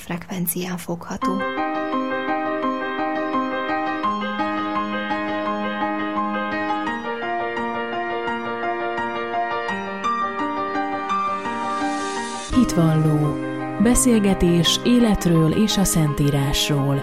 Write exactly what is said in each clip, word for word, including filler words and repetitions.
frekvencián fogható. Hitvalló. Beszélgetés életről és a Szentírásról.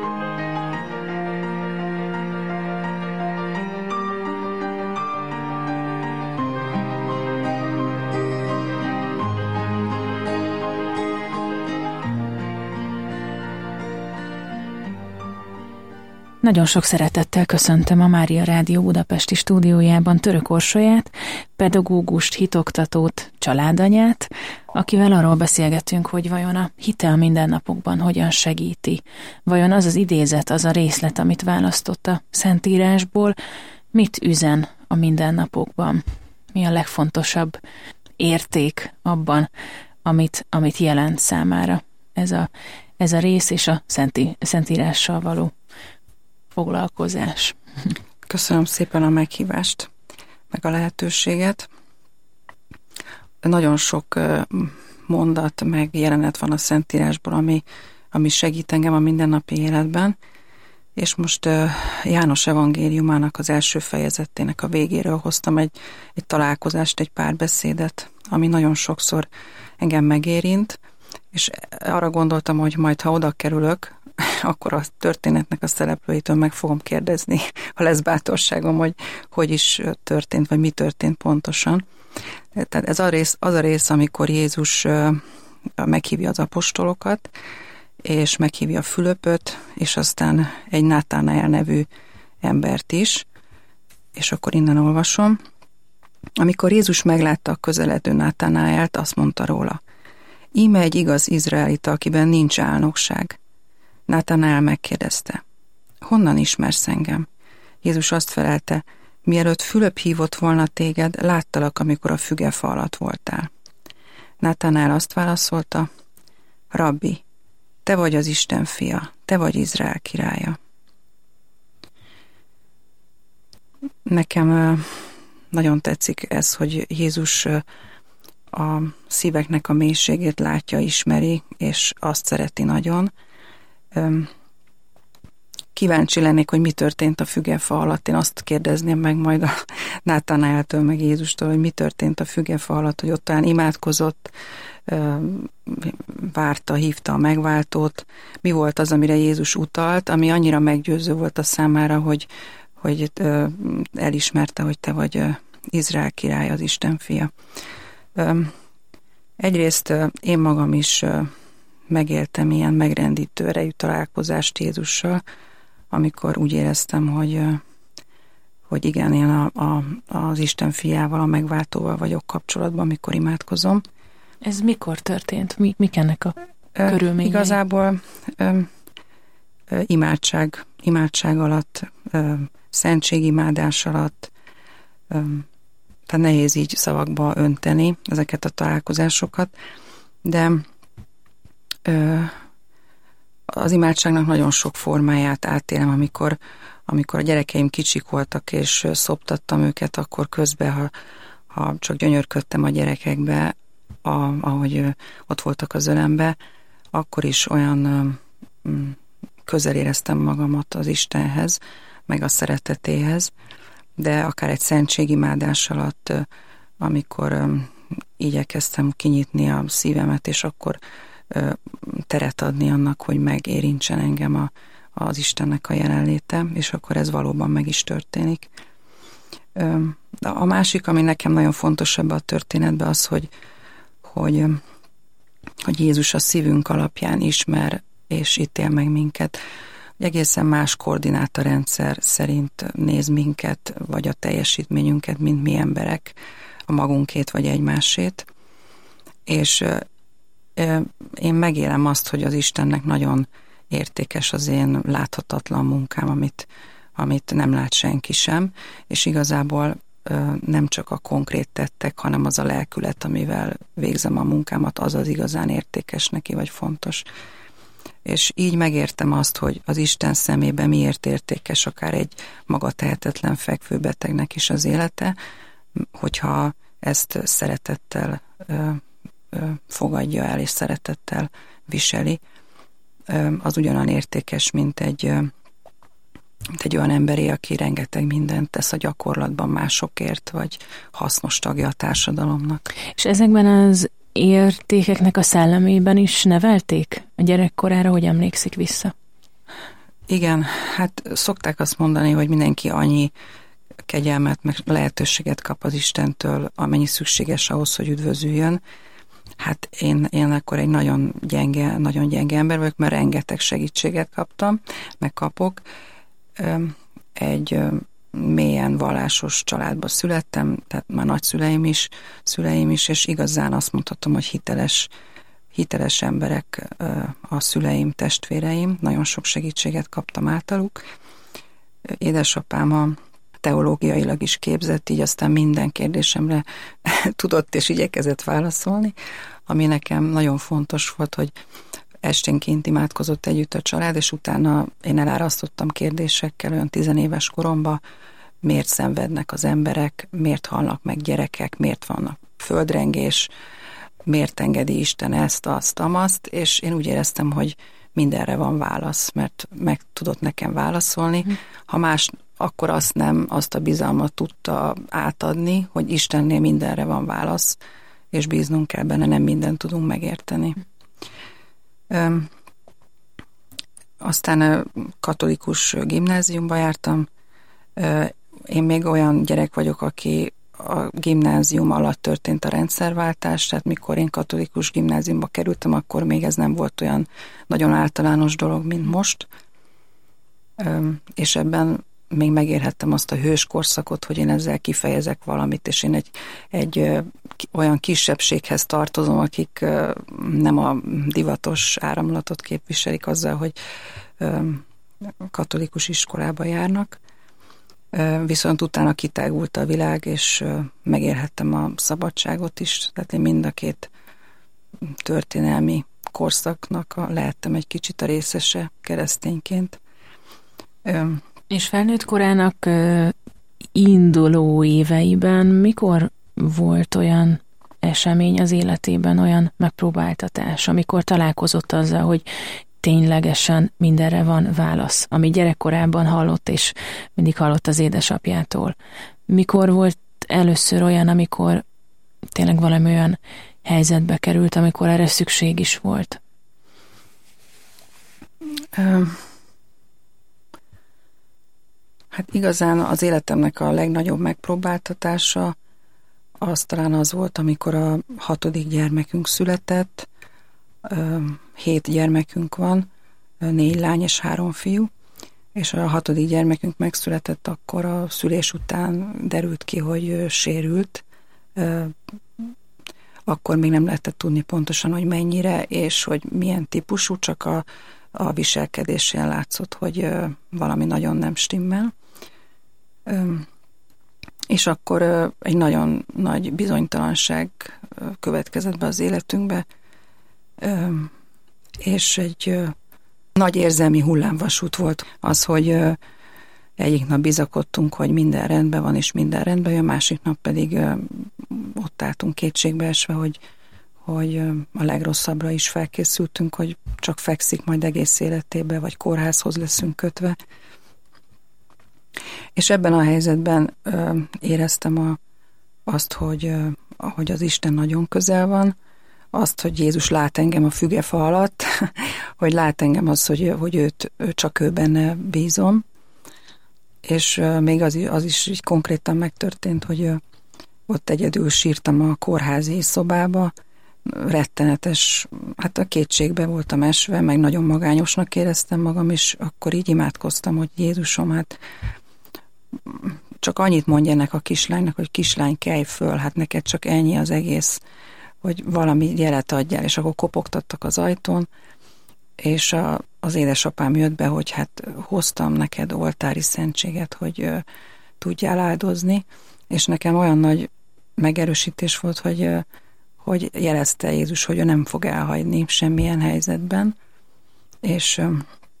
Nagyon sok szeretettel köszöntöm a Mária Rádió budapesti stúdiójában Török Orsolyát, pedagógust, hitoktatót, családanyát, akivel arról beszélgetünk, hogy vajon a hite a mindennapokban hogyan segíti. Vajon az az idézet, az a részlet, amit választott a Szentírásból, mit üzen a mindennapokban? Mi a legfontosabb érték abban, amit, amit jelent számára ez a, ez a rész és a Szenti, Szentírással való foglalkozás. Köszönöm szépen a meghívást, meg a lehetőséget. Nagyon sok mondat, meg jelenet van a Szentírásból, ami, ami segít engem a mindennapi életben, és most János evangéliumának az első fejezetének a végéről hoztam egy, egy találkozást, egy párbeszédet, ami nagyon sokszor engem megérint, és arra gondoltam, hogy majd, ha oda kerülök, akkor a történetnek a szereplőitől meg fogom kérdezni, ha lesz bátorságom, hogy hogy is történt, vagy mi történt pontosan. Tehát ez a rész, az a rész, amikor Jézus meghívja az apostolokat, és meghívja Fülöpöt, és aztán egy Nátánael nevű embert is, és akkor innen olvasom. Amikor Jézus meglátta a közeledő Nátánaelt, azt mondta róla: íme egy igaz izraelita, akiben nincs álnokság. Nátánael megkérdezte: honnan ismersz engem? Jézus azt felelte: mielőtt Fülöp hívott volna téged, láttalak, amikor a fügefa alatt voltál. Nátánael azt válaszolta: Rabbi, te vagy az Isten fia, te vagy Izrael királya. Nekem nagyon tetszik ez, hogy Jézus a szíveknek a mélységét látja, ismeri, és azt szereti nagyon. Kíváncsi lennék, hogy mi történt a fügefa alatt. Én azt kérdezném meg majd a Nátánaeltől, meg Jézustól, hogy mi történt a fügefa alatt, hogy ott talán imádkozott, várta, hívta a megváltót. Mi volt az, amire Jézus utalt, ami annyira meggyőző volt a számára, hogy, hogy elismerte, hogy te vagy Izrael király, az Isten fia. Egyrészt én magam is megéltem ilyen megrendítő erejű találkozást Jézussal, amikor úgy éreztem, hogy, hogy igen, én a, a, az Isten fiával, a megváltóval vagyok kapcsolatban, amikor imádkozom. Ez mikor történt? Mi, mik ennek a körülményei? Igazából ö, ö, imádság, imádság alatt, ö, szentségimádás alatt, ö, tehát nehéz így szavakba önteni ezeket a találkozásokat, de ö, az imádságnak nagyon sok formáját átélem, amikor, amikor a gyerekeim kicsik voltak, és szoptattam őket, akkor közben, ha, ha csak gyönyörködtem a gyerekekbe, a, ahogy ott voltak az ölembe, akkor is olyan ö, közel éreztem magamat az Istenhez, meg a szeretetéhez, de akár egy szentségimádás alatt, amikor ö, igyekeztem kinyitni a szívemet, és akkor ö, teret adni annak, hogy megérintsen engem a, az Istennek a jelenléte, és akkor ez valóban meg is történik. Ö, a másik, ami nekem nagyon fontos ebben a történetben, az, hogy, hogy, hogy Jézus a szívünk alapján ismer és ítél meg minket. Egészen más koordinátarendszer szerint néz minket, vagy a teljesítményünket, mint mi emberek, a magunkét vagy egymásét. És én megélem azt, hogy az Istennek nagyon értékes az én láthatatlan munkám, amit, amit nem lát senki sem, és igazából nem csak a konkrét tettek, hanem az a lelkület, amivel végzem a munkámat, az az igazán értékes neki, vagy fontos. És így megértem azt, hogy az Isten szemében miért értékes akár egy magatehetetlen fekvőbetegnek is az élete, hogyha ezt szeretettel ö, ö, fogadja el, és szeretettel viseli. az ugyanolyan értékes, mint egy, mint egy olyan emberé, aki rengeteg mindent tesz a gyakorlatban másokért, vagy hasznos tagja a társadalomnak. És ezekben az értékeknek a szellemében is nevelték a gyerekkorára, hogy emlékszik vissza? Igen, hát szokták azt mondani, hogy mindenki annyi kegyelmet, meg lehetőséget kap az Istentől, amennyi szükséges ahhoz, hogy üdvözüljön. Hát én, én akkor egy nagyon gyenge, nagyon gyenge ember vagyok, mert rengeteg segítséget kaptam, meg kapok. Egy mélyen vallásos családba születtem, tehát már nagyszüleim is, szüleim is, és igazán azt mondhatom, hogy hiteles, hiteles emberek a szüleim, testvéreim, nagyon sok segítséget kaptam általuk. Édesapám a teológiailag is képzett, így aztán minden kérdésemre tudott és igyekezett válaszolni, ami nekem nagyon fontos volt, hogy esténként imádkozott együtt a család, és utána én elárasztottam kérdésekkel olyan tizenéves koromban, miért szenvednek az emberek, miért halnak meg gyerekek, miért vannak földrengés, miért engedi Isten ezt, azt, amazt, és én úgy éreztem, hogy mindenre van válasz, mert meg tudott nekem válaszolni. Ha más, akkor azt nem, azt a bizalmat tudta átadni, hogy Istennél mindenre van válasz, és bíznunk kell benne, nem mindent tudunk megérteni. Öm, aztán katolikus gimnáziumba jártam. Én még olyan gyerek vagyok, aki a gimnázium alatt történt a rendszerváltás, tehát mikor én katolikus gimnáziumba kerültem, akkor még ez nem volt olyan nagyon általános dolog, mint most. És ebben még megérhettem azt a hős korszakot, hogy én ezzel kifejezek valamit, és én egy, egy olyan kisebbséghez tartozom, akik nem a divatos áramlatot képviselik azzal, hogy katolikus iskolába járnak. Viszont utána kitágult a világ, és megérhettem a szabadságot is, tehát én mind a két történelmi korszaknak a, lehettem egy kicsit a részese keresztényként. És felnőtt korának induló éveiben mikor volt olyan esemény az életében, olyan megpróbáltatás, amikor találkozott azzal, hogy ténylegesen mindenre van válasz, ami gyerekkorában hallott, és mindig hallott az édesapjától. Mikor volt először olyan, amikor tényleg valami olyan helyzetbe került, amikor erre szükség is volt? Um, hát igazán az életemnek a legnagyobb megpróbáltatása az talán az volt, amikor a hatodik gyermekünk született. Hét gyermekünk van, négy lány és három fiú, és a hatodik gyermekünk megszületett, akkor a szülés után derült ki, hogy sérült. Akkor még nem lehetett tudni pontosan, hogy mennyire, és hogy milyen típusú, csak a, a viselkedésén látszott, hogy valami nagyon nem stimmel. És akkor egy nagyon nagy bizonytalanság következett be az életünkbe, és egy nagy érzelmi hullámvasút volt az, hogy egyik nap bizakodtunk, hogy minden rendben van, és minden rendben jön, másik nap pedig ott álltunk kétségbeesve, hogy, hogy a legrosszabbra is felkészültünk, hogy csak fekszik majd egész életébe, vagy kórházhoz leszünk kötve. És ebben a helyzetben éreztem a, azt, hogy, hogy az Isten nagyon közel van, azt, hogy Jézus lát engem a fügefa alatt, hogy lát engem az, hogy, hogy őt, ő csak ő benne bízom. És még az, az is így konkrétan megtörtént, hogy ott egyedül sírtam a kórházi szobába, rettenetes, hát a kétségbe voltam esve, meg nagyon magányosnak éreztem magam, és akkor így imádkoztam, hogy Jézusom, hát csak annyit mondj ennek a kislánynak, hogy kislány, kelj föl, hát neked csak ennyi az egész, hogy valami jelet adjál, és akkor kopogtattak az ajtón, és a, az édesapám jött be, hogy hát hoztam neked oltári szentséget, hogy ö, tudjál áldozni, és nekem olyan nagy megerősítés volt, hogy, ö, hogy jelezte Jézus, hogy ő nem fog elhagyni semmilyen helyzetben, és ö,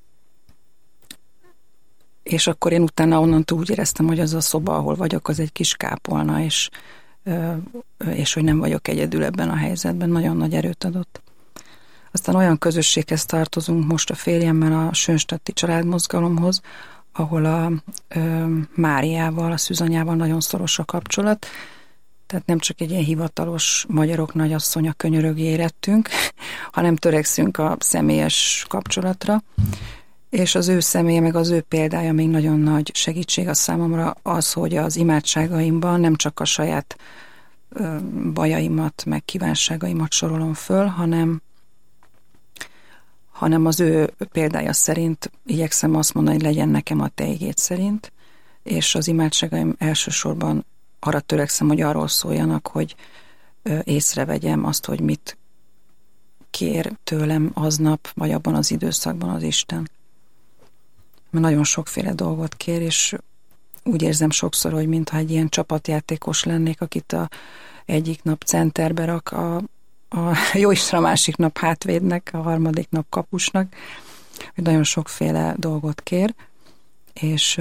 és akkor én utána onnantól úgy éreztem, hogy az a szoba, ahol vagyok, az egy kis kápolna, és, és hogy nem vagyok egyedül ebben a helyzetben, nagyon nagy erőt adott. Aztán olyan közösséghez tartozunk most a férjemmel, a Sönstedti Családmozgalomhoz, ahol a ö, Máriával, a szűzanyával nagyon szoros a kapcsolat. Tehát nem csak egy ilyen hivatalos magyarok nagyasszonya könyörögé érettünk, hanem törekszünk a személyes kapcsolatra. És az ő személye, meg az ő példája még nagyon nagy segítség a számomra az, hogy az imádságaimban nem csak a saját ö, bajaimat, meg kívánságaimat sorolom föl, hanem hanem az ő példája szerint igyekszem azt mondani, hogy legyen nekem a te igéd szerint, és az imádságaim elsősorban arra törekszem, hogy arról szóljanak, hogy észrevegyem azt, hogy mit kér tőlem aznap, vagy abban az időszakban az Isten. Mert nagyon sokféle dolgot kér, és úgy érzem sokszor, hogy mintha egy ilyen csapatjátékos lennék, akit a egyik nap centerbe rak, a a Jóisten a másik nap hátvédnek, a harmadik nap kapusnak, hogy nagyon sokféle dolgot kér, és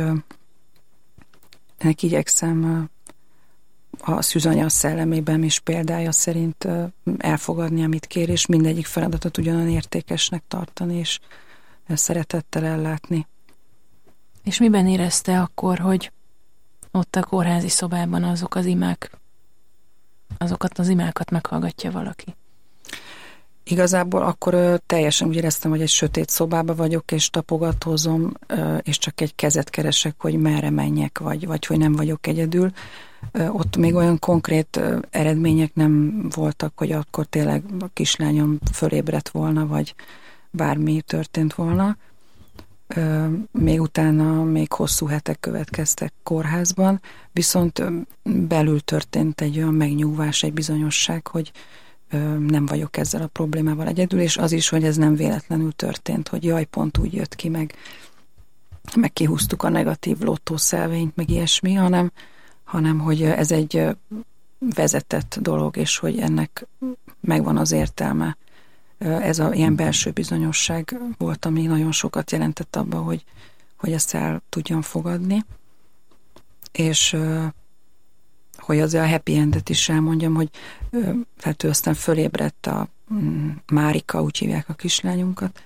ennek igyekszem a szűzanya szellemében és példája szerint elfogadni, amit kér, és mindegyik feladatot ugyanolyan értékesnek tartani, és szeretettel ellátni. És miben érezte akkor, hogy ott a kórházi szobában azok az imák, azokat az imákat meghallgatja valaki? Igazából akkor ö, teljesen úgy éreztem, hogy egy sötét szobába vagyok, és tapogatózom, ö, és csak egy kezet keresek, hogy merre menjek, vagy, vagy hogy nem vagyok egyedül. Ö, ott még olyan konkrét ö, eredmények nem voltak, hogy akkor tényleg a kislányom fölébredt volna, vagy bármi történt volna. Ö, még utána még hosszú hetek következtek kórházban, viszont ö, belül történt egy olyan megnyugvás, egy bizonyosság, hogy nem vagyok ezzel a problémával egyedül, és az is, hogy ez nem véletlenül történt, hogy jaj, pont úgy jött ki, meg, meg kihúztuk a negatív lottószelvényt, meg ilyesmi, hanem, hanem hogy ez egy vezetett dolog, és hogy ennek megvan az értelme. Ez a ilyen belső bizonyosság volt, ami nagyon sokat jelentett abban, hogy, hogy ezt el tudjam fogadni. És hogy azért a happy endet is elmondjam, hogy tehát ő aztán fölébredt a Márika, úgy hívják a kislányunkat.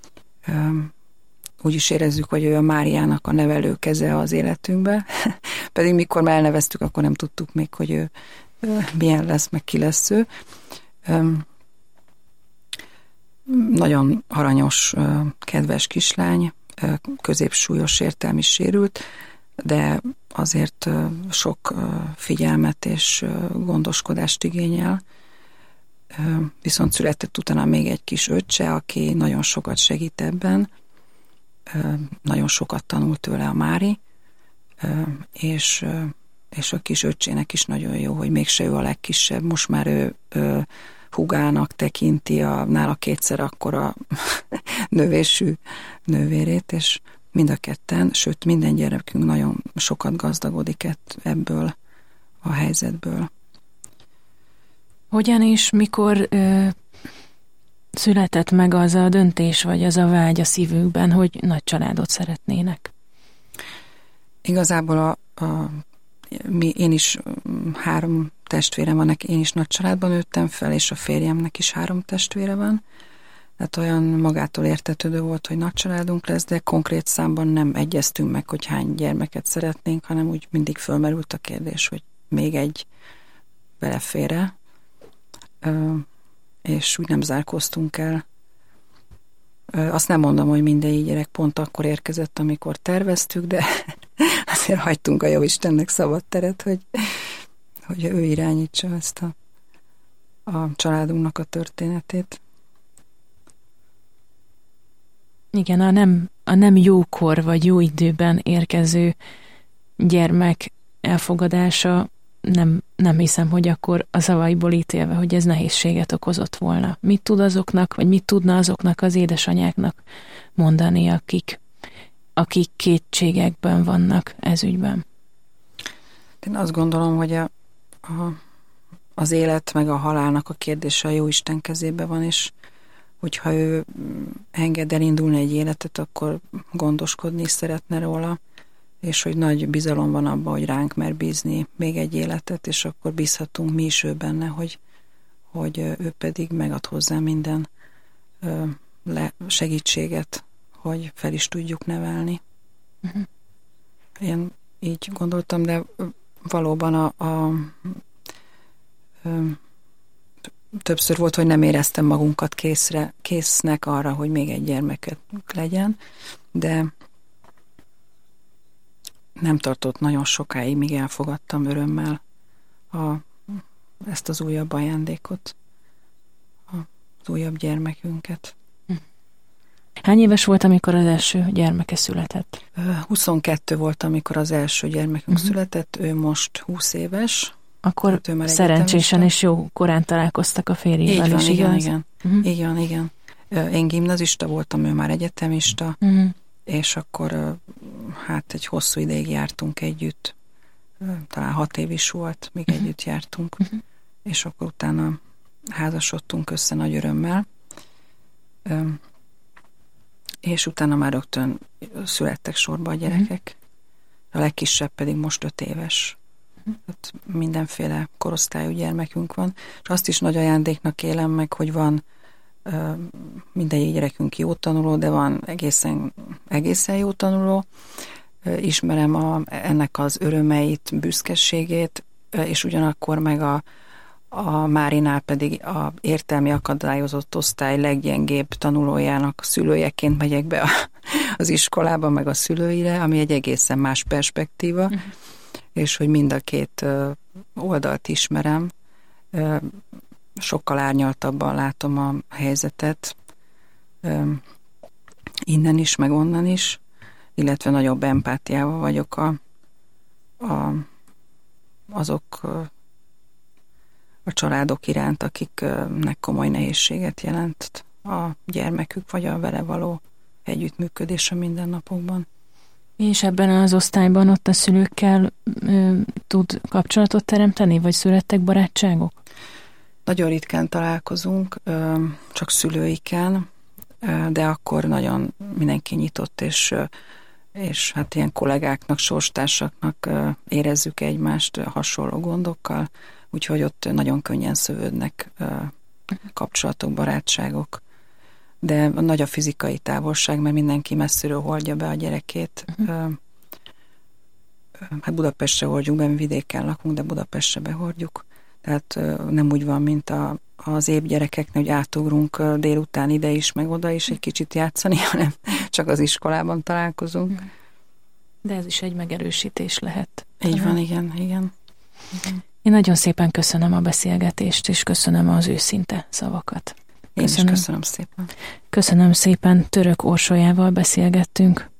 Úgy is érezzük, hogy ő a Máriának a nevelő keze az életünkbe, pedig mikor már elneveztük, akkor nem tudtuk még, hogy ő milyen lesz, meg ki lesz ő. Nagyon aranyos, kedves kislány, középsúlyos értelmi sérült, de azért sok figyelmet és gondoskodást igényel. Viszont született utána még egy kis öccse, aki nagyon sokat segít ebben, nagyon sokat tanult tőle a Mári, és, és a kis öccsének is nagyon jó, hogy mégse ő a legkisebb. Most már ő, ő húgának tekinti a nála kétszer akkora növésű nővérét, és mind a ketten, sőt minden gyerekünk nagyon sokat gazdagodik ebből a helyzetből. Hogyan és mikor ö, született meg az a döntés, vagy az a vágy a szívükben, hogy nagy családot szeretnének? Igazából a, a, mi, én is három testvérem van, én is nagy családban nőttem fel, és a férjemnek is három testvére van. Tehát olyan magától értetődő volt, hogy nagy családunk lesz, de konkrét számban nem egyeztünk meg, hogy hány gyermeket szeretnénk, hanem úgy mindig fölmerült a kérdés, hogy még egy belefér-e, és úgy nem zárkóztunk el. Azt nem mondom, hogy mindegyik gyerek pont akkor érkezett, amikor terveztük, de azért hagytunk a Jóistennek szabad teret, hogy, hogy ő irányítsa ezt a, a családunknak a történetét. Igen, a nem, a nem jókor vagy jó időben érkező gyermek elfogadása, nem, nem hiszem, hogy akkor a szavaiból ítélve, hogy ez nehézséget okozott volna. Mit tud azoknak, vagy mit tudna azoknak az édesanyáknak mondani, akik, akik kétségekben vannak ez ügyben? Én azt gondolom, hogy a, a, az élet meg a halálnak a kérdése a Jóisten kezébe van, és hogyha ő enged elindulni egy életet, akkor gondoskodni is szeretne róla, és hogy nagy bizalom van abban, hogy ránk mer bízni még egy életet, és akkor bízhatunk mi is ő benne, hogy, hogy ő pedig megad hozzá minden le segítséget, hogy fel is tudjuk nevelni. Uh-huh. Én így gondoltam, de valóban a, a, a többször volt, hogy nem éreztem magunkat készre, késznek arra, hogy még egy gyermeket legyen, de nem tartott nagyon sokáig, míg elfogadtam örömmel a, ezt az újabb ajándékot, az újabb gyermekünket. Hány éves volt, amikor az első gyermeke született? huszonkettő volt, amikor az első gyermekünk uh-huh. született, ő most húsz éves. Akkor hát szerencsésen és jó korán találkoztak a férjével. Így van, is, igen, igaz? igen. Uh-huh. Igen, igen. Én gimnazista voltam, ő már egyetemista, uh-huh. és akkor hát egy hosszú ideig jártunk együtt. Talán hat év is volt, míg uh-huh. együtt jártunk. Uh-huh. És akkor utána házasodtunk össze nagy örömmel. És utána már rögtön születtek sorba a gyerekek. A legkisebb pedig most öt éves. Hát mindenféle korosztályú gyermekünk van. És azt is nagy ajándéknak élem meg, hogy van uh, mindegyik gyerekünk jó tanuló, de van egészen, egészen jó tanuló. Uh, ismerem a, ennek az örömeit, büszkeségét, uh, és ugyanakkor meg a A Márinál pedig a értelmi akadályozott osztály leggyengébb tanulójának szülőjeként megyek be a, az iskolába, meg a szülőire, ami egy egészen más perspektíva, uh-huh. és hogy mind a két oldalt ismerem, sokkal árnyaltabban látom a helyzetet, innen is, meg onnan is, illetve nagyobb empátiával vagyok a, a, azok a családok iránt, akiknek komoly nehézséget jelent a gyermekük, vagy a vele való együttműködés a mindennapokban. És ebben az osztályban ott a szülőkkel ö, tud kapcsolatot teremteni, vagy születtek barátságok? Nagyon ritkán találkozunk, ö, csak szülőikkel, ö, de akkor nagyon mindenki nyitott, és, ö, és hát ilyen kollégáknak, sorstársaknak ö, érezzük egymást ö, hasonló gondokkal, úgyhogy ott nagyon könnyen szövődnek ö, kapcsolatok, barátságok. De nagy a fizikai távolság, mert mindenki messziről hordja be a gyerekét. Uh-huh. Hát Budapestre hordjuk be, mi vidéken lakunk, de Budapestre behordjuk. Tehát nem úgy van, mint a, az épp gyerekeknek, hogy átugrunk délután ide is, meg oda is egy kicsit játszani, hanem csak az iskolában találkozunk. De ez is egy megerősítés lehet. Így uh-huh. van, igen, igen. igen. Én nagyon szépen köszönöm a beszélgetést, és köszönöm az őszinte szavakat. Én is köszönöm szépen. Köszönöm szépen, Török Orsolyával beszélgettünk.